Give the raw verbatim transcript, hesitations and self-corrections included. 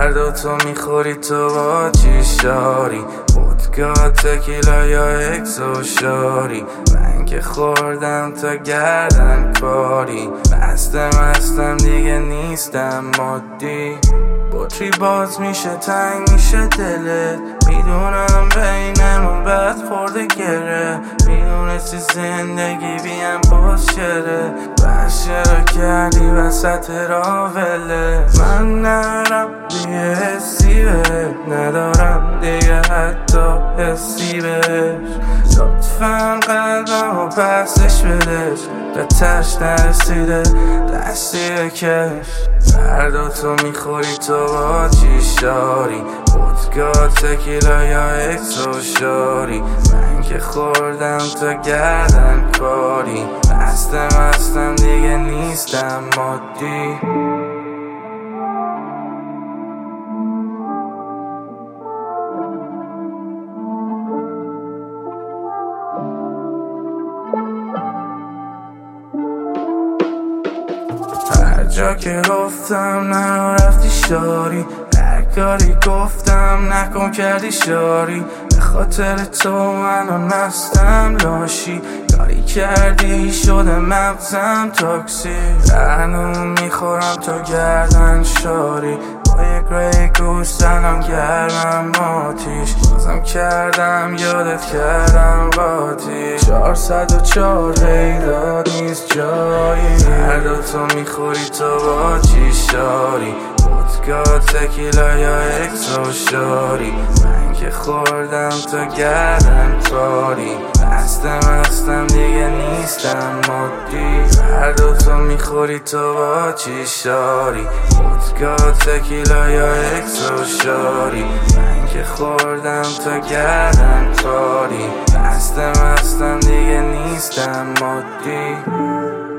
فردا تو میخوری تو با چی شاری؟ ودکا تکیلا یا اکس و شاری؟ من که خوردم تا گردن کاری، مستم مستم دیگه نیستم مادی. بطری باز میشه تنگ میشه دلت، میدونم بینمون بد خورده گره، میدونستی زندگی بیم باز شده، بس چرا کردی وسط راوله؟ من نرم دیگه حسی بهت ندارم دیگه حتی حسی بهش، لطفا قلبم و پسش بدش به تش نرسیده دستی بکش. فردا تو میخوری تو با چی شاری؟ ودکا تکیلا یا اکس و شاری؟ من که خوردم تا گردن کاری، مستم مستم دیگه نیستم مادی. هر جا که گفتم نه رفتی شاری، هر کاری گفتم نکن کردی شاری، به خاطر تو منو نستم لاشی، کاری کردی شده مغزم تاکسی، رهنمون میخورم تا گردن شاری، با یک گری گوش زنم گرمم آتیش، بازم کردم یادت کردم قاطی، چهارصد و چهار پیدات نیست جایی. فردا تو میخوری تو با چی شاری؟ ودکا تکیلا یا اکس و شاری؟ من که خوردم تا گردن کاری، مستم مستم دیگه نیستم مادی. فردا تو میخوری تو با چی شاری؟ ودکا تکیلا یا اکس و شاری؟ من که خوردم تا گردن کاری، مستم مستم دیگه نیستم مادی.